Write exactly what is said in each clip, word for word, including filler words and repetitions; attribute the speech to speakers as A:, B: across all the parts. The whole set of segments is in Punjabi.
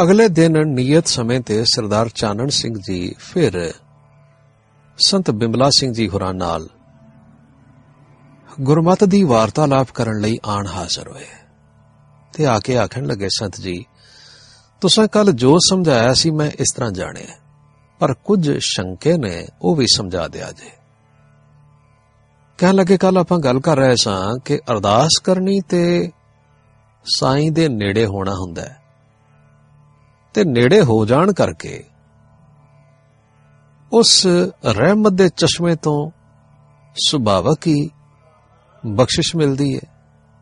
A: ਅਗਲੇ ਦਿਨ ਨਿਯਤ ਸਮੇਂ ਤੇ ਸਰਦਾਰ ਚਾਨਣ ਸਿੰਘ ਜੀ ਫਿਰ ਸੰਤ ਬਿਮਲਾ ਸਿੰਘ ਜੀ ਹੋਰਾਂ ਨਾਲ ਗੁਰਮਤਿ ਦੀ ਵਾਰਤਾਲਾਪ ਕਰਨ ਲਈ ਆਣ ਹਾਜ਼ਰ ਹੋਏ ਤੇ ਆ ਕੇ ਆਖਣ ਲੱਗੇ, ਸੰਤ ਜੀ, ਤੁਸਾਂ ਕੱਲ ਜੋ ਸਮਝਾਇਆ ਸੀ ਮੈਂ ਇਸ ਤਰ੍ਹਾਂ ਜਾਣਿਆ, ਪਰ ਕੁਝ ਸ਼ੰਕੇ ਨੇ ਉਹ ਵੀ ਸਮਝਾ ਦਿਆ ਜੇ। ਕਹਿਣ ਲੱਗੇ, ਕੱਲ ਆਪਾਂ ਗੱਲ ਕਰ ਰਹੇ ਸਾਂ ਕਿ ਅਰਦਾਸ ਕਰਨੀ ਤੇ ਸਾਈਂ ਦੇ ਨੇੜੇ ਹੋਣਾ ਹੁੰਦਾ ਹੈ, ਤੇ ਨੇੜੇ ਹੋ ਜਾਣ ਕਰਕੇ ਉਸ ਰਹਿਮਤ ਦੇ ਚਸ਼ਮੇ ਤੋਂ ਸੁਭਾਵਕ ਹੀ ਬਖਸ਼ਿਸ਼ ਮਿਲਦੀ ਹੈ।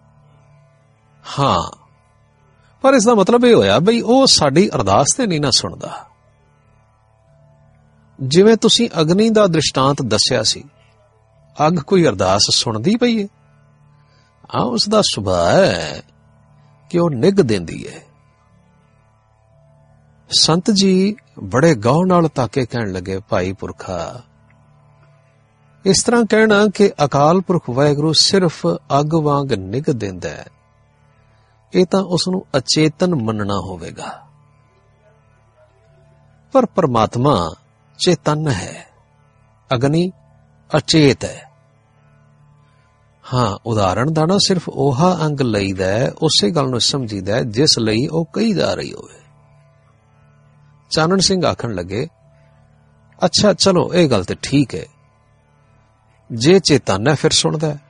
A: ਹਾਂ, ਪਰ ਇਸ ਦਾ ਮਤਲਬ ਇਹ ਹੋਇਆ ਬਈ ਉਹ ਸਾਡੀ ਅਰਦਾਸ ਤੇ ਨਹੀਂ ਨਾ ਸੁਣਦਾ। ਜਿਵੇਂ ਤੁਸੀਂ ਅਗਨੀ ਦਾ ਦ੍ਰਿਸ਼ਟਾਂਤ ਦੱਸਿਆ ਸੀ, ਅੱਗ ਕੋਈ ਅਰਦਾਸ ਸੁਣਦੀ ਪਈ ਹੈ? ਹਾਂ, ਉਸ ਦਾ ਸੁਭਾਅ ਹੈ ਕਿ ਉਹ ਨਿੱਘ ਦਿੰਦੀ ਹੈ। ਸੰਤ ਜੀ ਬੜੇ ਗੌਰ ਨਾਲ ਤਾਕੇ ਕਹਿਣ ਲੱਗੇ, ਭਾਈ ਪੁਰਖਾ, ਇਸ ਤਰ੍ਹਾਂ ਕਹਿਣਾ ਕਿ ਅਕਾਲ ਪੁਰਖ ਵਾਹਿਗੁਰੂ ਸਿਰਫ ਅੱਗ ਵਾਂਗ ਨਿੱਘ ਦਿੰਦਾ ਹੈ, ਇਹ ਤਾਂ ਉਸ ਨੂੰ ਅਚੇਤਨ ਮੰਨਣਾ ਹੋਵੇਗਾ। ਪਰ ਪਰਮਾਤਮਾ ਚੇਤਨ ਹੈ, ਅਗਨੀ ਅਚੇਤ ਹੈ। ਹਾਂ, ਉਦਾਹਰਣ ਦਾ ਨਾ ਸਿਰਫ ਉਹਾ ਅੰਗ ਲਈਦਾ ਹੈ, ਉਸੇ ਗੱਲ ਨੂੰ ਸਮਝੀਦਾ ਹੈ ਜਿਸ ਲਈ ਉਹ ਕਹੀ ਜਾ ਰਹੀ ਹੋਵੇ। ਚਾਨਣ ਸਿੰਘ ਆਖਣ ਲੱਗੇ, ਅੱਛਾ ਚਲੋ ਇਹ ਗੱਲ ਤੇ ਠੀਕ ਹੈ, ਜੇ ਚੇਤਨ ਹੈ ਫਿਰ ਸੁਣਦਾ ਹੈ,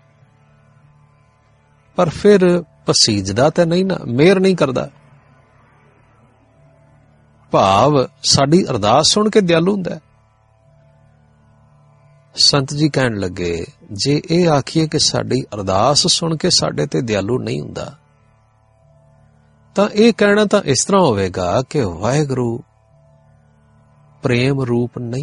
A: ਪਰ ਫਿਰ ਪਸੀਜਦਾ ਤਾਂ ਨਹੀਂ ਨਾ, ਮਿਹਰ ਨਹੀਂ ਕਰਦਾ। ਭਾਵ ਸਾਡੀ ਅਰਦਾਸ ਸੁਣ ਕੇ ਦਿਆਲੂ ਹੁੰਦਾ ਹੈ। ਸੰਤ ਜੀ ਕਹਿਣ ਲੱਗੇ, ਜੇ ਇਹ ਆਖੀਏ ਕਿ ਸਾਡੀ ਅਰਦਾਸ ਸੁਣ ਕੇ ਸਾਡੇ ਤੇ ਦਿਆਲੂ ਨਹੀਂ ਹੁੰਦਾ, ਤਾਂ ਇਹ ਕਹਿਣਾ ਤਾਂ ਇਸ ਤਰ੍ਹਾਂ ਹੋਵੇਗਾ ਕਿ ਵਾਹਿਗੁਰੂ ਪ੍ਰੇਮ ਰੂਪ ਨਹੀਂ।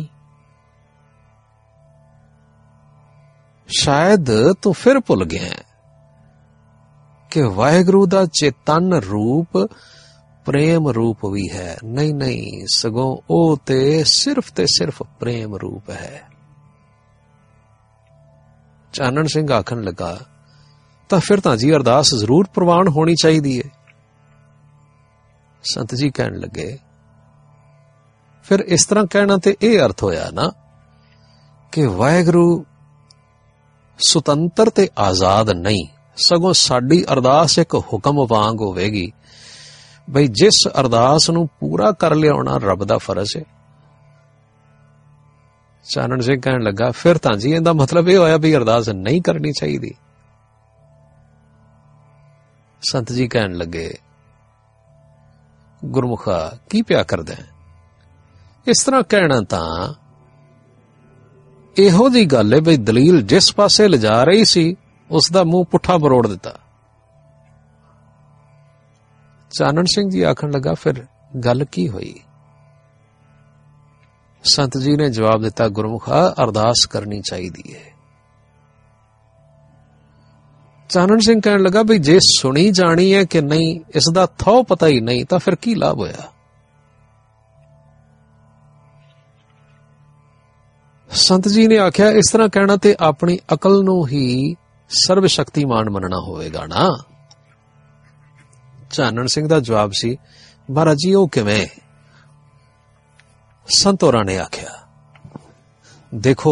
A: ਸ਼ਾਇਦ ਤੂੰ ਫਿਰ ਭੁੱਲ ਗਿਆ ਕਿ ਵਾਹਿਗੁਰੂ ਦਾ ਚੇਤਨ ਰੂਪ ਪ੍ਰੇਮ ਰੂਪ ਵੀ ਹੈ। ਨਹੀਂ ਨਹੀਂ, ਸਗੋਂ ਉਹ ਤੇ ਸਿਰਫ ਤੇ ਸਿਰਫ ਪ੍ਰੇਮ ਰੂਪ ਹੈ। ਚਾਨਣ ਸਿੰਘ ਆਖਣ ਲੱਗਾ, ਤਾਂ ਫਿਰ ਤਾਂ ਜੀ ਅਰਦਾਸ ਜ਼ਰੂਰ ਪ੍ਰਵਾਨ ਹੋਣੀ ਚਾਹੀਦੀ ਹੈ। ਸੰਤ ਜੀ ਕਹਿਣ ਲੱਗੇ, ਫਿਰ ਇਸ ਤਰ੍ਹਾਂ ਕਹਿਣਾ ਤੇ ਇਹ ਅਰਥ ਹੋਇਆ ਨਾ ਕਿ ਵਾਹਿਗੁਰੂ ਸੁਤੰਤਰ ਤੇ ਆਜ਼ਾਦ ਨਹੀਂ, ਸਗੋਂ ਸਾਡੀ ਅਰਦਾਸ ਇੱਕ ਹੁਕਮ ਵਾਂਗ ਹੋਵੇਗੀ ਬਈ ਜਿਸ ਅਰਦਾਸ ਨੂੰ ਪੂਰਾ ਕਰ ਲਿਆਉਣਾ ਰੱਬ ਦਾ ਫਰਜ਼ ਹੈ। ਚਾਨਣ ਸਿੰਘ ਕਹਿਣ ਲੱਗਾ, ਫਿਰ ਤਾਂ ਜੀ ਇਹਦਾ ਮਤਲਬ ਇਹ ਹੋਇਆ ਵੀ ਅਰਦਾਸ ਨਹੀਂ ਕਰਨੀ ਚਾਹੀਦੀ। ਸੰਤ ਜੀ ਕਹਿਣ ਲੱਗੇ, ਗੁਰਮੁਖਾ ਕੀ ਪਿਆ ਕਰਦਾ? ਇਸ ਤਰ੍ਹਾਂ ਕਹਿਣਾ ਤਾਂ ਇਹੋ ਜਿਹੀ ਗੱਲ ਹੈ ਬਈ ਦਲੀਲ ਜਿਸ ਪਾਸੇ ਲਿਜਾ ਰਹੀ ਸੀ ਉਸ ਦਾ ਮੂੰਹ ਪੁੱਠਾ ਬਰੋੜ ਦਿੱਤਾ। ਚਾਨਣ ਸਿੰਘ ਜੀ ਆਖਣ ਲੱਗਾ, ਫਿਰ ਗੱਲ ਕੀ ਹੋਈ? ਸੰਤ ਜੀ ਨੇ ਜਵਾਬ ਦਿੱਤਾ, ਗੁਰਮੁਖਾ ਅਰਦਾਸ ਕਰਨੀ ਚਾਹੀਦੀ ਹੈ। ਚਾਨਣ ਸਿੰਘ ਕਹਿਣ ਲੱਗਾ, ਵੀ ਜੇ ਸੁਣੀ ਜਾਣੀ ਹੈ ਕਿ ਨਹੀਂ ਇਸ ਦਾ ਥੋ ਪਤਾ ਹੀ ਨਹੀਂ, ਤਾਂ ਫਿਰ ਕੀ ਲਾਭ ਹੋਇਆ? ਸੰਤ ਜੀ ਨੇ ਆਖਿਆ, ਇਸ ਤਰ੍ਹਾਂ ਕਹਿਣਾ ਤੇ ਆਪਣੀ ਅਕਲ ਨੂੰ ਹੀ ਸਰਬ ਸ਼ਕਤੀਮਾਨ ਮੰਨਣਾ ਹੋਵੇਗਾ ਨਾ। ਚਾਨਣ ਸਿੰਘ ਦਾ ਜਵਾਬ ਸੀ, ਮਹਾਰਾਜ ਜੀ ਉਹ ਕਿਵੇਂ? ਸੰਤ ਹੋਰਾਂ ਨੇ ਆਖਿਆ, ਦੇਖੋ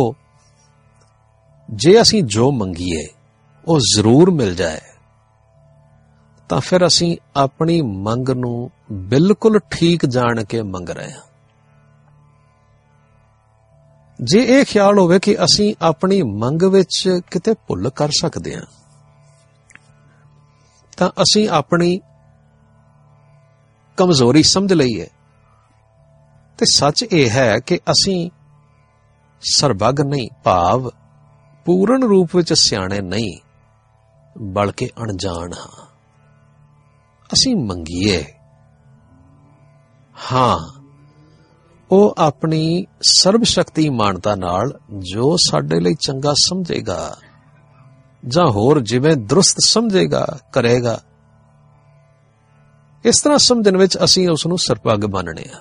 A: ਜੇ ਅਸੀਂ ਜੋ ਮੰਗੀਏ ਉਹ ਜ਼ਰੂਰ ਮਿਲ ਜਾਏ ਤਾਂ ਫਿਰ ਅਸੀਂ ਆਪਣੀ ਮੰਗ ਨੂੰ ਬਿਲਕੁਲ ਠੀਕ ਜਾਣ ਕੇ ਮੰਗ ਰਹੇ ਹਾਂ। ਜੇ ਇਹ ਖਿਆਲ ਹੋਵੇ ਕਿ ਅਸੀਂ ਆਪਣੀ ਮੰਗ ਵਿੱਚ ਕਿਤੇ ਭੁੱਲ ਕਰ ਸਕਦੇ ਹਾਂ ਤਾਂ ਅਸੀਂ ਆਪਣੀ ਕਮਜ਼ੋਰੀ ਸਮਝ ਲਈਏ। ਤੇ ਸੱਚ ਇਹ ਹੈ ਕਿ ਅਸੀਂ ਸਰਬੱਗ ਨਹੀਂ, ਭਾਵ ਪੂਰਨ ਰੂਪ ਵਿੱਚ ਸਿਆਣੇ ਨਹੀਂ, ਬਲਕਿ ਅਣਜਾਣ ਹਾਂ। ਅਸੀਂ ਮੰਗੀਏ, ਹਾਂ ਉਹ ਆਪਣੀ ਸਰਬ ਸ਼ਕਤੀਮਾਨਤਾ ਨਾਲ ਜੋ ਸਾਡੇ ਲਈ ਚੰਗਾ ਸਮਝੇਗਾ ਜਾਂ ਹੋਰ ਜਿਵੇਂ ਦਰੁਸਤ ਸਮਝੇਗਾ ਕਰੇਗਾ। ਇਸ ਤਰ੍ਹਾਂ ਸਮਝਣ ਵਿੱਚ ਅਸੀਂ ਉਸ ਨੂੰ ਸਰਬੱਗ ਮੰਨਣੇ ਆ।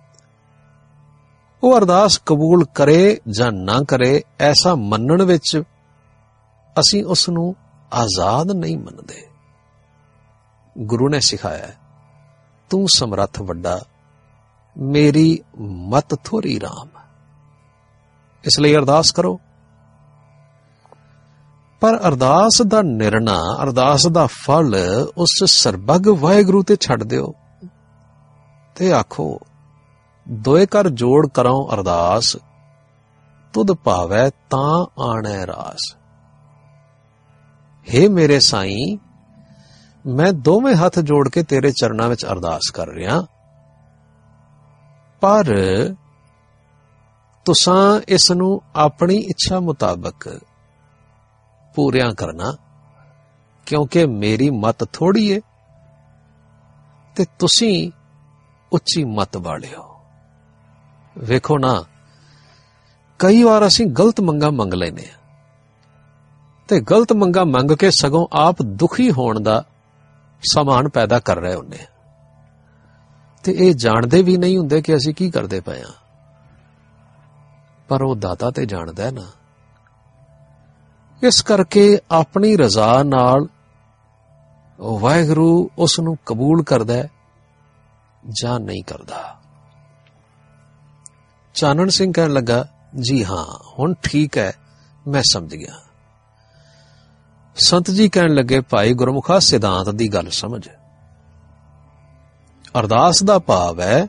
A: ਉਹ ਅਰਦਾਸ ਕਬੂਲ ਕਰੇ ਜਾਂ ਨਾ ਕਰੇ, ਐਸਾ ਮੰਨਣ ਵਿੱਚ ਅਸੀਂ ਉਸ ਨੂੰ ਆਜ਼ਾਦ ਨਹੀਂ ਮੰਨਦੇ। ਗੁਰੂ ਨੇ ਸਿਖਾਇਆ ਤੂੰ ਸਮਰੱਥ ਵੱਡਾ, ਮੇਰੀ ਮਤ ਥੋਰੀ ਰਾਮ। ਇਸ ਲਈ ਅਰਦਾਸ ਕਰੋ। ਪਰ ਅਰਦਾਸ ਦਾ ਨਿਰਣਾ, ਅਰਦਾਸ ਦਾ ਫਲ ਉਸ ਸਰਬੱਗ ਵਾਹਿਗੁਰੂ ਤੇ ਛੱਡ ਦਿਓ ਤੇ ਆਖੋ, ਦੋਏ ਕਰ ਜੋੜ ਕਰਾਂ ਅਰਦਾਸ, ਤੁਧ ਭਾਵੈ ਤਾਂ ਆਣੈ ਰਾਸ। ਹੇ ਮੇਰੇ ਸਾਈਂ, ਮੈਂ ਦੋਵੇਂ ਹੱਥ ਜੋੜ ਕੇ ਤੇਰੇ ਚਰਨਾਂ ਵਿੱਚ ਅਰਦਾਸ ਕਰ ਰਿਹਾ, ਪਰ ਤੁਸਾਂ ਇਸ ਨੂੰ ਆਪਣੀ ਇੱਛਾ ਮੁਤਾਬਕ ਪੂਰਿਆਂ ਕਰਨਾ, ਕਿਉਂਕਿ ਮੇਰੀ ਮਤ ਥੋੜੀ ਏ ਤੇ ਤੁਸੀਂ ਉੱਚੀ ਮਤ ਵਾਲੇ ਹੋ। ਵੇਖੋ ਨਾ, ਕਈ ਵਾਰ ਅਸੀਂ ਗਲਤ ਮੰਗਾਂ ਮੰਗ ਲੈਨੇ ਆ ਤੇ ਗਲਤ ਮੰਗਾਂ ਮੰਗ ਕੇ ਸਗੋਂ ਆਪ ਦੁਖੀ ਹੋਣ ਦਾ ਸਮਾਨ ਪੈਦਾ ਕਰ ਰਹੇ ਹੁੰਦੇ ਆ, ਤੇ ਇਹ ਜਾਣਦੇ ਵੀ ਨਹੀਂ ਹੁੰਦੇ ਕਿ ਅਸੀਂ ਕੀ ਕਰਦੇ ਪਏ ਆ। ਪਰ ਉਹ ਦਾਤਾ ਤੇ ਜਾਣਦਾ ਹੈ ਨਾ। ਇਸ ਕਰਕੇ ਆਪਣੀ ਰਜ਼ਾ ਨਾਲ ਵਾਹਿਗੁਰੂ ਉਸ ਨੂੰ ਕਬੂਲ ਕਰਦਾ ਜਾਂ ਨਹੀਂ ਕਰਦਾ। ਚਾਨਣ ਸਿੰਘ ਕਹਿਣ ਲੱਗਾ, ਜੀ ਹਾਂ, ਹੁਣ ਠੀਕ ਹੈ, ਮੈਂ ਸਮਝ ਗਿਆ। ਸੰਤ ਜੀ ਕਹਿਣ ਲੱਗੇ, ਭਾਈ ਗੁਰਮੁਖਾ, ਸਿਧਾਂਤ ਦੀ ਗੱਲ ਸਮਝ। ਅਰਦਾਸ ਦਾ ਭਾਵ ਹੈ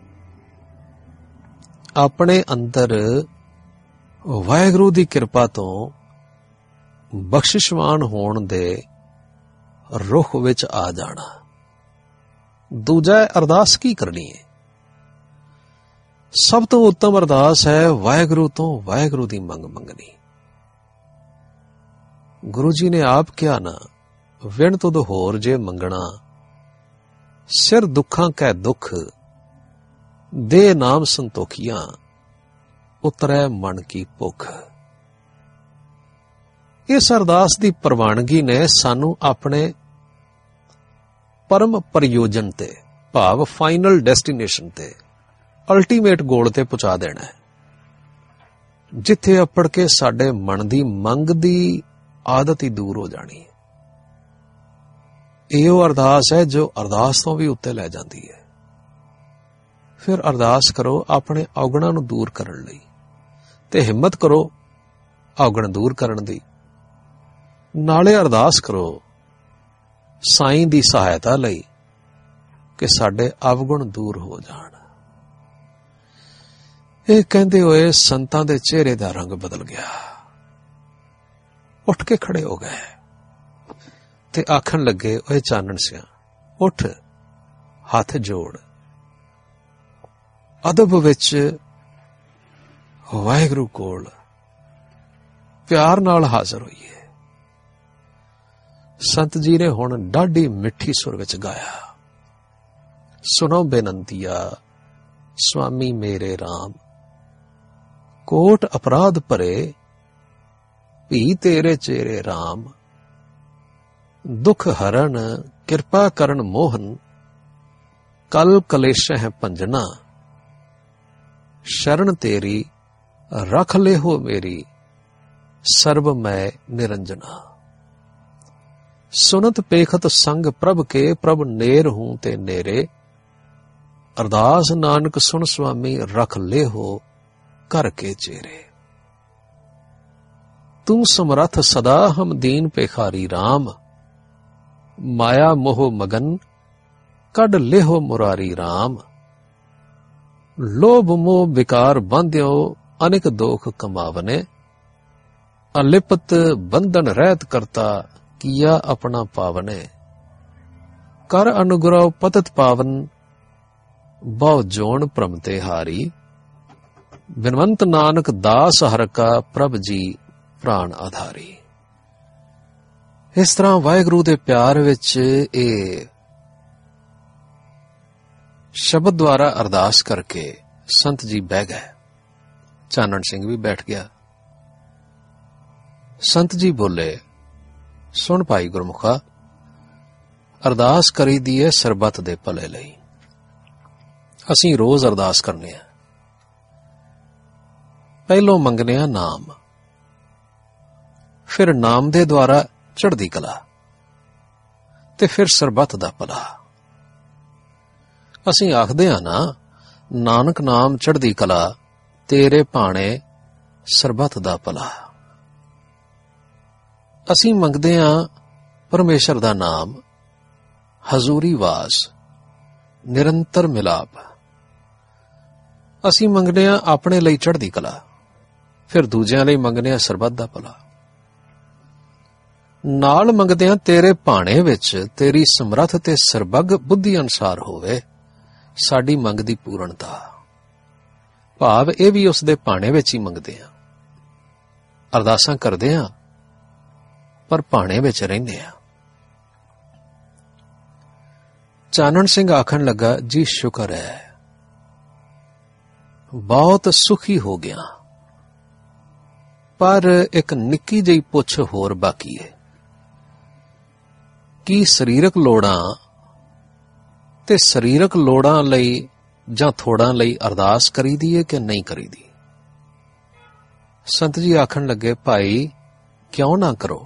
A: ਆਪਣੇ ਅੰਦਰ ਵਾਹਿਗੁਰੂ ਦੀ ਕਿਰਪਾ ਤੋਂ ਬਖਸ਼ਿਸ਼ਵਾਨ ਹੋਣ ਦੇ ਰੁਖ ਵਿੱਚ ਆ ਜਾਣਾ। ਦੂਜਾ, ਅਰਦਾਸ ਕੀ ਕਰਨੀ ਹੈ? ਸਭ ਤੋਂ ਉੱਤਮ ਅਰਦਾਸ ਹੈ ਵਾਹਿਗੁਰੂ ਤੋਂ ਵਾਹਿਗੁਰੂ ਦੀ ਮੰਗ ਮੰਗਣੀ। ਗੁਰੂ ਜੀ ਨੇ ਆਪ ਕਿਹਾ ਨਾ, ਵਿਣ ਤੁਧ ਹੋਰ ਜੇ ਮੰਗਣਾ, ਸਿਰ ਦੁੱਖਾਂ ਕੈ ਦੁੱਖ, ਦੇ ਨਾਮ ਸੰਤੋਖੀਆਂ, ਉਤਰੈ ਮਨ ਕੀ ਭੁੱਖ। ਇਸ ਅਰਦਾਸ ਦੀ ਪ੍ਰਵਾਨਗੀ ਨੇ ਸਾਨੂੰ ਆਪਣੇ ਪਰਮ ਪ੍ਰਯੋਜਨ ਤੇ, ਭਾਵ ਫਾਈਨਲ ਡੈਸਟੀਨੇਸ਼ਨ ਤੇ, ਅਲਟੀਮੇਟ ਗੋਲ ਤੇ ਪਹੁੰਚਾ ਦੇਣਾ ਹੈ, ਜਿੱਥੇ ਅਪੜ ਕੇ ਸਾਡੇ ਮਨ ਦੀ ਮੰਗ ਦੀ ਆਦਤ ਹੀ ਦੂਰ ਹੋ ਜਾਣੀ ਹੈ। ਇਹ ਉਹ ਅਰਦਾਸ ਹੈ ਜੋ ਅਰਦਾਸ ਤੋਂ ਵੀ ਉੱਤੇ ਲੈ ਜਾਂਦੀ ਹੈ। ਫਿਰ ਅਰਦਾਸ ਕਰੋ ਆਪਣੇ ਔਗਣਾਂ ਨੂੰ ਦੂਰ ਕਰਨ ਲਈ, ਤੇ ਹਿੰਮਤ ਕਰੋ ਔਗਣ ਦੂਰ ਕਰਨ ਦੀ। ਨਾਲੇ ਅਰਦਾਸ ਕਰੋ ਸਾਈਂ ਦੀ ਸਹਾਇਤਾ ਲਈ ਕਿ ਸਾਡੇ ਅਵਗੁਣ ਦੂਰ ਹੋ ਜਾਣ। ਇਹ ਕਹਿੰਦੇ ਹੋਏ ਸੰਤਾਂ ਦੇ ਚਿਹਰੇ ਦਾ ਰੰਗ ਬਦਲ ਗਿਆ। ਉੱਠ ਕੇ ਖੜੇ ਹੋ ਗਏ ਤੇ ਆਖਣ ਲੱਗੇ, ਓਏ ਚਾਨਣ ਸਿਆ, ਉੱਠ, ਹੱਥ ਜੋੜ, ਅਦਬ ਵਿੱਚ ਵਾਹਿਗੁਰੂ ਕੋਲ ਪਿਆਰ ਨਾਲ ਹਾਜ਼ਰ ਹੋਈਏ। ਸੰਤ ਜੀ ਨੇ ਹੁਣ ਡਾਢੀ ਮਿੱਠੀ ਸੁਰ ਵਿੱਚ ਗਾਇਆ, ਸੁਣੋ ਬੇਨੰਤੀਆ ਸੁਆਮੀ ਮੇਰੇ ਰਾਮ, ਕੋਟ ਅਪਰਾਧ ਭਰੇ ਭੀ ਤੇਰੇ ਚੇਰੇ ਰਾਮ, ਦੁਖ ਹਰਨ ਕਿਰਪਾ ਕਰਨ ਮੋਹਨ, ਕਲ ਕਲੇਸ਼ਹਿ ਭੰਜਨਾ, ਸ਼ਰਨ ਤੇਰੀ ਰਖ ਲਿਹੋ ਮੇਰੀ, ਸਰਬ ਮੈਂ ਨਿਰੰਜਨਾ। ਸੁਨਤ ਪੇਖਤ ਸੰਗ ਪ੍ਰਭ ਕੇ, ਪ੍ਰਭ ਨੇਰ ਹੂੰ ਤੇ ਨੇਰੇ, ਅਰਦਾਸ ਨਾਨਕ ਸੁਣ ਸੁਆਮੀ ਰਖ ਲਿਹੋ ਕਰ ਕੇ ਚੇਰੇ। ਤੂੰ ਸਮਰੱਥ ਸਦਾ ਹਮ ਦੀਨ ਪੇਖਾਰੀ ਰਾਮ, ਮਾਇਆ ਮੋਹ ਮਗਨ ਕੱਢ ਲਿਹੋ ਮੁਰਾਰੀ ਰਾਮ, ਲੋਭ ਮੋਹ ਵਿਕਾਰ ਬੰਧਿਓ ਅਨੇਕ ਦੋਖ ਕਮਾਵਨੇ, ਅਲਿਪਤ ਬੰਧਨ ਰਹਿਤ ਕਰਤਾ ਕੀਆ ਆਪਣਾ ਪਾਵਨੇ, ਕਰ ਅਨੁਗ੍ਰਹ ਪਤਤ ਪਾਵਨ ਬਹੁ ਜੋਨ ਪ੍ਰਮਤੇ ਹਾਰੀ, ਬਿਨਵੰਤ ਨਾਨਕ ਦਾਸ ਹਰ ਕਾ ਪ੍ਰਭ ਜੀ ਪ੍ਰਾਣ ਆਧਾਰੀ। ਇਸ ਤਰ੍ਹਾਂ ਵਾਹਿਗੁਰੂ ਦੇ ਪਿਆਰ ਵਿੱਚ ਇਹ ਸ਼ਬਦ ਦੁਆਰਾ ਅਰਦਾਸ ਕਰਕੇ ਸੰਤ ਜੀ ਬਹਿ ਗਏ। ਚਾਨਣ ਸਿੰਘ ਵੀ ਬੈਠ ਗਿਆ। ਸੰਤ ਜੀ ਬੋਲੇ, ਸੁਣ ਭਾਈ ਗੁਰਮੁਖਾ, ਅਰਦਾਸ ਕਰੀ ਦੀ ਹੈ ਸਰਬੱਤ ਦੇ ਭਲੇ ਲਈ। ਅਸੀਂ ਰੋਜ਼ ਅਰਦਾਸ ਕਰਨੇ ਆ। ਪਹਿਲੋਂ ਮੰਗਨੇ ਆ ਨਾਮ, ਫਿਰ ਨਾਮ ਦੇ ਦੁਆਰਾ ਚੜ੍ਹਦੀ ਕਲਾ, ਤੇ ਫਿਰ ਸਰਬੱਤ ਦਾ ਭਲਾ। ਅਸੀਂ ਆਖਦੇ ਹਾਂ ਨਾ, ਨਾਨਕ ਨਾਮ ਚੜ੍ਹਦੀ ਕਲਾ, ਤੇਰੇ ਭਾਣੇ ਸਰਬੱਤ ਦਾ ਭਲਾ। ਅਸੀਂ ਮੰਗਦੇ ਹਾਂ ਪਰਮੇਸ਼ਰ ਦਾ ਨਾਮ, ਹਜ਼ੂਰੀ ਵਾਸ, ਨਿਰੰਤਰ ਮਿਲਾਪ। ਅਸੀਂ ਮੰਗਦੇ ਹਾਂ ਆਪਣੇ ਲਈ ਚੜ੍ਹਦੀ ਕਲਾ, ਫਿਰ ਦੂਜਿਆਂ ਲਈ ਮੰਗਦੇ ਹਾਂ ਸਰਬੱਤ ਦਾ ਭਲਾ। ਨਾਲ ਮੰਗਦੇ ਹਾਂ ਤੇਰੇ ਭਾਣੇ ਵਿੱਚ ਤੇਰੀ ਸਮਰੱਥ ਤੇ ਸਰਬੱਗ ਬੁੱਧੀ ਅਨੁਸਾਰ ਹੋਵੇ ਸਾਡੀ ਮੰਗ ਦੀ ਪੂਰਨਤਾ। ਭਾਵ ਇਹ ਵੀ ਉਸ ਦੇ ਭਾਣੇ ਵਿੱਚ ਹੀ ਮੰਗਦੇ ਹਾਂ। ਅਰਦਾਸਾਂ ਕਰਦੇ ਹਾਂ ਪਰ ਭਾਣੇ ਵਿੱਚ ਰਹਿੰਦੇ ਹਾਂ। ਚਾਨਣ ਸਿੰਘ ਆਖਣ ਲੱਗਾ, ਜੀ ਸ਼ੁਕਰ ਹੈ, ਬਹੁਤ ਸੁਖੀ ਹੋ ਗਿਆ, ਪਰ ਇੱਕ ਨਿੱਕੀ ਜਿਹੀ ਪੁੱਛ ਹੋਰ ਬਾਕੀ ਹੈ। ਕੀ ਸਰੀਰਕ ਲੋੜਾਂ ਤੇ ਸਰੀਰਕ ਲੋੜਾਂ ਲਈ ਜਾਂ ਥੋੜਾਂ ਲਈ ਅਰਦਾਸ ਕਰੀਦੀ ਹੈ ਕਿ ਨਹੀਂ ਕਰੀਦੀ? ਸੰਤ ਜੀ ਆਖਣ ਲੱਗੇ, ਭਾਈ ਕਿਉਂ ਨਾ ਕਰੋ।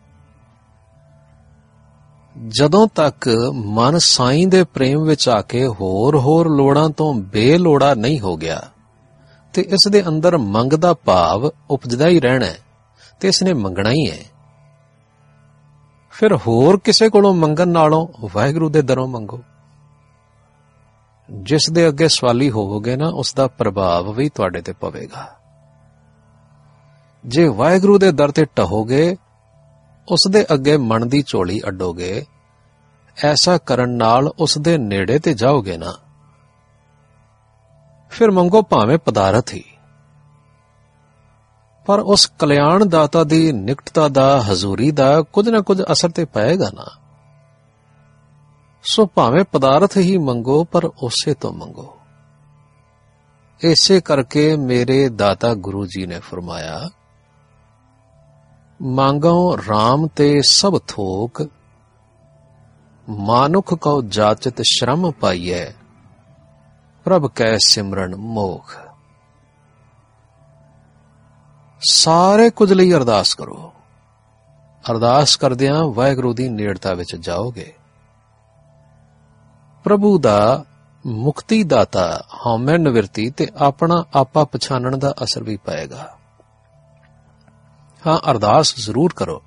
A: ਜਦੋਂ ਤੱਕ ਮਨ ਸਾਈਂ ਦੇ ਪ੍ਰੇਮ ਵਿੱਚ ਆ ਕੇ ਹੋਰ ਹੋਰ ਲੋੜਾਂ ਤੋਂ ਬੇਲੋੜਾ ਨਹੀਂ ਹੋ ਗਿਆ ਤੇ ਇਸ ਦੇ ਅੰਦਰ ਮੰਗ ਦਾ ਭਾਵ ਉਪਜਦਾ ਹੀ ਰਹਿਣਾ ਤੇ ਇਸ ਨੇ ਮੰਗਣਾ ਹੀ ਹੈ। ਫਿਰ ਹੋਰ ਕਿਸੇ ਕੋਲੋਂ ਮੰਗਣ ਨਾਲੋਂ ਵਾਹਿਗੁਰੂ ਦੇ ਦਰੋਂ ਮੰਗੋ। ਜਿਸ ਦੇ ਅੱਗੇ ਸਵਾਲੀ ਹੋਵੋਗੇ ਨਾ, ਉਸ ਦਾ ਪ੍ਰਭਾਵ ਵੀ ਤੁਹਾਡੇ ਤੇ ਪਵੇਗਾ। ਜੇ ਵਾਹਿਗੁਰੂ ਦੇ ਦਰ ਤੇ ਟਹੋਗੇ, ਉਸ ਦੇ ਅੱਗੇ ਮਨ ਦੀ ਝੋਲੀ ਅੱਡੋਗੇ, ਐਸਾ ਕਰਨ ਨਾਲ ਉਸ ਦੇ ਨੇੜੇ ਤੇ ਜਾਓਗੇ ਨਾ, ਫਿਰ ਮੰਗੋ ਭਾਵੇਂ ਪਦਾਰਥ ਹੀ, ਪਰ ਉਸ ਕਲਿਆਣ ਦਾਤਾ ਦੀ ਨਿਕਟਤਾ ਦਾ, ਹਜ਼ੂਰੀ ਦਾ ਕੁਝ ਨਾ ਕੁਝ ਅਸਰ ਤੇ ਪਏਗਾ ਨਾ। ਸੋ ਭਾਵੇਂ ਪਦਾਰਥ ਹੀ ਮੰਗੋ, ਪਰ ਉਸੇ ਤੋਂ ਮੰਗੋ। ਇਸੇ ਕਰਕੇ ਮੇਰੇ ਦਾਤਾ ਗੁਰੂ ਜੀ ਨੇ ਫਰਮਾਇਆ, ਮੰਗੋ ਰਾਮ ਤੇ ਸਭ ਥੋਕ, ਮਾਨੁਖ ਕਉ ਜਾਚਿਤ ਸ਼ਰਮ ਪਾਈਐ, ਪ੍ਰਭ ਕੈ ਸਿਮਰਨ ਮੋਖ। ਸਾਰੇ ਕੁਝ ਲਈ ਅਰਦਾਸ ਕਰੋ। ਅਰਦਾਸ ਕਰਦਿਆਂ ਵਾਹਿਗੁਰੂ ਦੀ ਨੇੜਤਾ ਵਿੱਚ ਜਾਓਗੇ। ਪ੍ਰਭੂ ਦਾ ਮੁਕਤੀ ਦਾਤਾ, ਹਉਮੈ ਨਿਵਰਤੀ ਤੇ ਆਪਣਾ ਆਪਾ ਪਛਾਣਨ ਦਾ ਅਸਰ ਵੀ ਪਏਗਾ। ਹਾਂ, ਅਰਦਾਸ ਜ਼ਰੂਰ ਕਰੋ,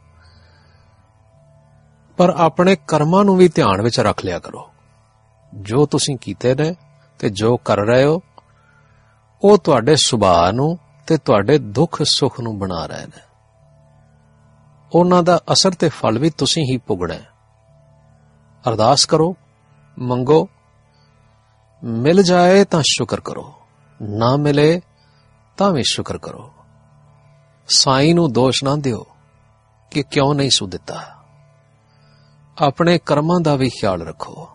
A: ਪਰ ਆਪਣੇ ਕਰਮਾਂ ਨੂੰ ਵੀ ਧਿਆਨ ਵਿੱਚ ਰੱਖ ਲਿਆ ਕਰੋ। ਜੋ ਤੁਸੀਂ ਕੀਤੇ ਨੇ ਤੇ ਜੋ ਕਰ ਰਹੇ ਹੋ, ਉਹ ਤੁਹਾਡੇ ਸੁਭਾਅ ਨੂੰ ਤੇ ਤੁਹਾਡੇ ਦੁੱਖ ਸੁੱਖ ਨੂੰ ਬਣਾ ਰਹੇ ਨੇ। ਉਹਨਾਂ ਦਾ ਅਸਰ ਤੇ ਫਲ ਵੀ ਤੁਸੀਂ ਹੀ ਭੁਗਣਾ ਹੈ। ਅਰਦਾਸ ਕਰੋ, ਮੰਗੋ, ਮਿਲ ਜਾਏ ਤਾਂ ਸ਼ੁਕਰ ਕਰੋ, ਨਾ ਮਿਲੇ ਤਾਂ ਵੀ ਸ਼ੁਕਰ ਕਰੋ। ਸਾਈਂ ਨੂੰ ਦੋਸ਼ ਨਾ ਦਿਓ ਕਿ ਕਿਉਂ ਨਹੀਂ ਸੁ ਦਿੱਤਾ। ਆਪਣੇ ਕਰਮਾਂ ਦਾ ਵੀ ਖਿਆਲ ਰੱਖੋ।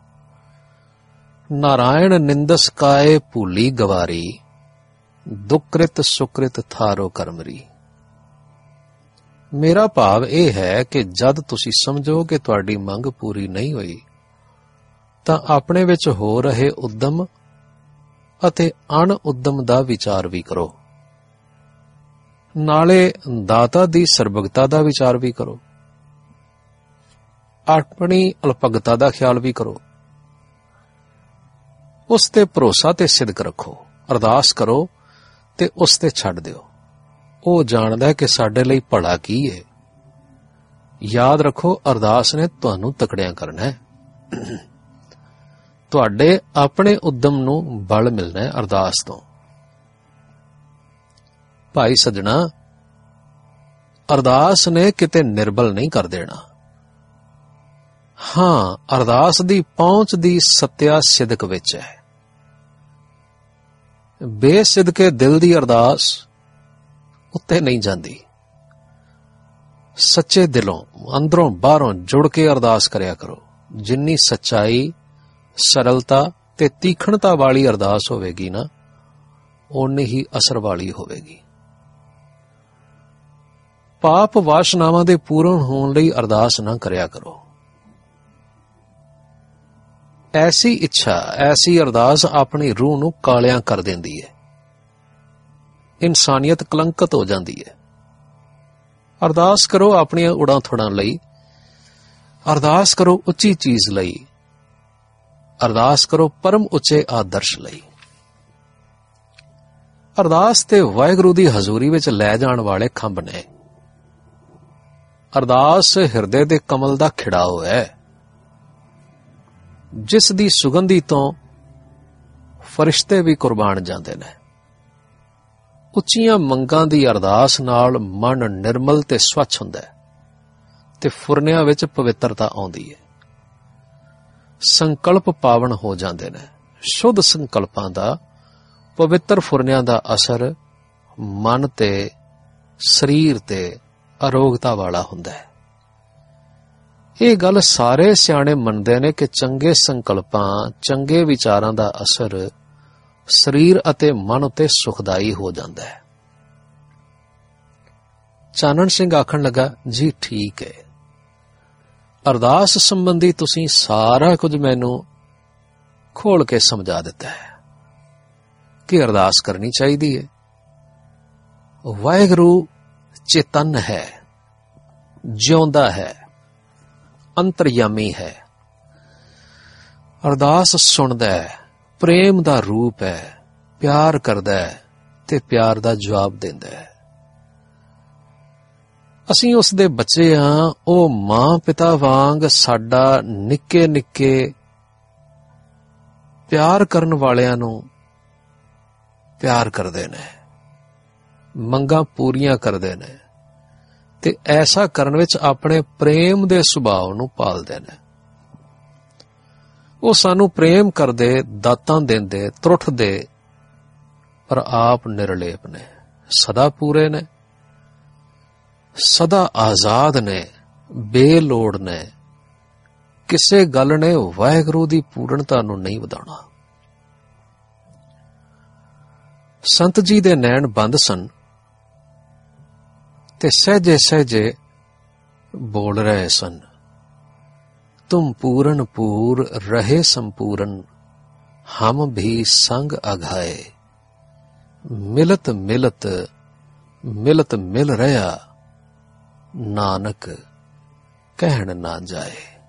A: ਨਾਰਾਇਣ ਨਿੰਦਸ ਕਾਏ ਭੂਲੀ ਗਵਾਰੀ, ਦੁਕ੍ਰਿਤ ਸੁਕ੍ਰਿਤ ਥਾਰੋ ਕਰਮਰੀ। ਮੇਰਾ ਭਾਵ ਇਹ ਹੈ ਕਿ ਜਦ ਤੁਸੀਂ ਸਮਝੋ ਕਿ ਤੁਹਾਡੀ ਮੰਗ ਪੂਰੀ ਨਹੀਂ ਹੋਈ, ਤਾਂ ਆਪਣੇ ਵਿੱਚ ਹੋ ਰਹੇ ਉਦਮ ਅਤੇ ਅਣ ਉਦਮ ਦਾ ਵਿਚਾਰ ਵੀ ਕਰੋ। ਨਾਲੇ ਦਾਤਾ ਦੀ ਸਰਬਗਤਾ ਦਾ ਵਿਚਾਰ ਵੀ ਕਰੋ। ਆਪਣੀ ਅਲਪਗਤਾ ਦਾ ਖਿਆਲ ਵੀ ਕਰੋ। ਉਸ ਤੇ ਭਰੋਸਾ ਤੇ ਸਿਦਕ ਰੱਖੋ। ਅਰਦਾਸ ਕਰੋ ਤੇ ਉਸ ਤੇ ਛੱਡ ਦਿਓ। ਉਹ ਜਾਣਦਾ ਕਿ ਸਾਡੇ ਲਈ ਭਲਾ ਕੀ ਹੈ। ਯਾਦ ਰੱਖੋ, ਅਰਦਾਸ ਨੇ ਤੁਹਾਨੂੰ ਤਕੜਿਆਂ ਕਰਨਾ ਹੈ। ਤੁਹਾਡੇ ਆਪਣੇ ਉਦਮ ਨੂੰ ਬਲ ਮਿਲਣਾ ਹੈ ਅਰਦਾਸ ਤੋਂ। ਭਾਈ ਸੱਜਣਾ, ਅਰਦਾਸ ਨੇ ਕਿਤੇ ਨਿਰਬਲ ਨਹੀਂ ਕਰ ਦੇਣਾ। ਹਾਂ, ਅਰਦਾਸ ਦੀ ਪਹੁੰਚ ਦੀ ਸੱਤਿਆ ਸਿਦਕ ਵਿੱਚ ਹੈ। ਬੇਸਿਦਕੇ ਦਿਲ ਦੀ ਅਰਦਾਸ ਉੱਤੇ ਨਹੀਂ ਜਾਂਦੀ। ਸੱਚੇ ਦਿਲੋਂ, ਅੰਦਰੋਂ ਬਾਹਰੋਂ ਜੁੜ ਕੇ ਅਰਦਾਸ ਕਰਿਆ ਕਰੋ। ਜਿੰਨੀ ਸੱਚਾਈ, ਸਰਲਤਾ ਤੇ ਤੀਖਣਤਾ ਵਾਲੀ ਅਰਦਾਸ ਹੋਵੇਗੀ ਨਾ, ਓਨੀ ਹੀ ਅਸਰ ਵਾਲੀ ਹੋਵੇਗੀ। ਪਾਪ ਵਾਸ਼ਨਾਵਾਂ ਦੇ ਪੂਰਨ ਹੋਣ ਲਈ ਅਰਦਾਸ ਨਾ ਕਰਿਆ ਕਰੋ। ਐਸੀ ਇੱਛਾ, ਐਸੀ ਅਰਦਾਸ ਆਪਣੀ ਰੂਹ ਨੂੰ ਕਾਲਿਆਂ ਕਰ ਦਿੰਦੀ ਹੈ। ਇਨਸਾਨੀਅਤ ਕਲੰਕਤ ਹੋ ਜਾਂਦੀ ਹੈ। ਅਰਦਾਸ ਕਰੋ ਆਪਣੀਆਂ ਉੜਾਂ ਥੋੜਾਂ ਲਈ। ਅਰਦਾਸ ਕਰੋ ਉੱਚੀ ਚੀਜ਼ ਲਈ। ਅਰਦਾਸ ਕਰੋ ਪਰਮ ਉੱਚੇ ਆਦਰਸ਼ ਲਈ। ਅਰਦਾਸ ਤੇ ਵਾਹਿਗੁਰੂ ਦੀ ਹਜ਼ੂਰੀ ਵਿੱਚ ਲੈ ਜਾਣ ਵਾਲੇ ਖੰਭ ਨੇ। ਅਰਦਾਸ ਹਿਰਦੇ ਦੇ ਕਮਲ ਦਾ ਖਿੜਾਓ ਹੈ, ਜਿਸ ਦੀ ਸੁਗੰਧੀ ਤੋਂ ਫਰਿਸ਼ਤੇ ਵੀ ਕੁਰਬਾਨ ਜਾਂਦੇ ਨੇ। ਉੱਚੀਆਂ ਮੰਗਾਂ ਦੀ ਅਰਦਾਸ ਨਾਲ ਮਨ ਨਿਰਮਲ ਤੇ ਸਵੱਛ ਹੁੰਦਾ ਹੈ ਤੇ ਫੁਰਨਿਆਂ ਵਿੱਚ ਪਵਿੱਤਰਤਾ ਆਉਂਦੀ ਹੈ। ਸੰਕਲਪ ਪਾਵਨ ਹੋ ਜਾਂਦੇ ਨੇ। ਸ਼ੁੱਧ ਸੰਕਲਪਾਂ ਦਾ, ਪਵਿੱਤਰ ਫੁਰਨਿਆਂ ਦਾ ਅਸਰ ਮਨ ਤੇ ਸਰੀਰ ਤੇ ਅਰੋਗਤਾ ਵਾਲਾ ਹੁੰਦਾ ਹੈ। ਇਹ ਗੱਲ ਸਾਰੇ ਸਿਆਣੇ ਮੰਨਦੇ ਨੇ ਕਿ ਚੰਗੇ ਸੰਕਲਪਾਂ, ਚੰਗੇ ਵਿਚਾਰਾਂ ਦਾ ਅਸਰ ਸਰੀਰ ਅਤੇ ਮਨ ਉੱਤੇ ਸੁਖਦਾਈ ਹੋ ਜਾਂਦਾ ਹੈ। ਚਾਨਣ ਸਿੰਘ ਆਖਣ ਲੱਗਾ, ਜੀ ਠੀਕ ਹੈ, ਅਰਦਾਸ ਸੰਬੰਧੀ ਤੁਸੀਂ ਸਾਰਾ ਕੁਝ ਮੈਨੂੰ ਖੋਲ ਕੇ ਸਮਝਾ ਦਿੱਤਾ ਹੈ ਕਿ ਅਰਦਾਸ ਕਰਨੀ ਚਾਹੀਦੀ ਹੈ। ਵਾਹਿਗੁਰੂ ਚੇਤਨ ਹੈ, ਜਿਉਂਦਾ ਹੈ, ਅੰਤਰਯਾਮੀ ਹੈ। ਅਰਦਾਸ ਸੁਣਦਾ ਹੈ, ਪ੍ਰੇਮ ਦਾ ਰੂਪ ਹੈ, ਪਿਆਰ ਕਰਦਾ ਹੈ ਤੇ ਪਿਆਰ ਦਾ ਜਵਾਬ ਦਿੰਦਾ ਹੈ। ਅਸੀਂ ਉਸ ਦੇ ਬੱਚੇ ਹਾਂ। ਉਹ ਮਾਂ ਪਿਤਾ ਵਾਂਗ ਸਾਡਾ ਨਿੱਕੇ ਨਿੱਕੇ ਪਿਆਰ ਕਰਨ ਵਾਲਿਆਂ ਨੂੰ ਪਿਆਰ ਕਰਦੇ ਨੇ, ਮੰਗਾਂ ਪੂਰੀਆਂ ਕਰਦੇ ਨੇ ਤੇ ਐਸਾ ਕਰਨ ਵਿੱਚ ਆਪਣੇ ਪ੍ਰੇਮ ਦੇ ਸੁਭਾਅ ਨੂੰ ਪਾਲਦੇ ਨੇ। ਉਹ ਸਾਨੂੰ ਪ੍ਰੇਮ ਕਰਦੇ, ਦਾਤਾਂ ਦਿੰਦੇ, ਤਰੁੱਠਦੇ, ਪਰ ਆਪ ਨਿਰਲੇਪ ਨੇ, ਸਦਾ ਪੂਰੇ ਨੇ, ਸਦਾ ਆਜ਼ਾਦ ਨੇ, ਬੇਲੋੜ ਨੇ। ਕਿਸੇ ਗੱਲ ਨੇ ਵਾਹਿਗੁਰੂ ਦੀ ਪੂਰਨਤਾ ਨੂੰ ਨਹੀਂ ਵਧਾਉਣਾ। ਸੰਤ ਜੀ ਦੇ ਨੈਣ ਬੰਦ ਸਨ ਤੇ ਸਹਿਜੇ ਸਹਿਜੇ ਬੋਲ ਰਹੇ ਸਨ, ਤੁਮ ਪੂਰਨ ਪੂਰ ਰਹੇ ਸੰਪੂਰਨ, ਹਮ ਵੀ ਸੰਗ ਅਘਾਏ, ਮਿਲਤ ਮਿਲਤ ਮਿਲਤ ਮਿਲ ਰਿਹਾ, ਨਾਨਕ ਕਹਿਣ ਨਾ ਜਾਏ।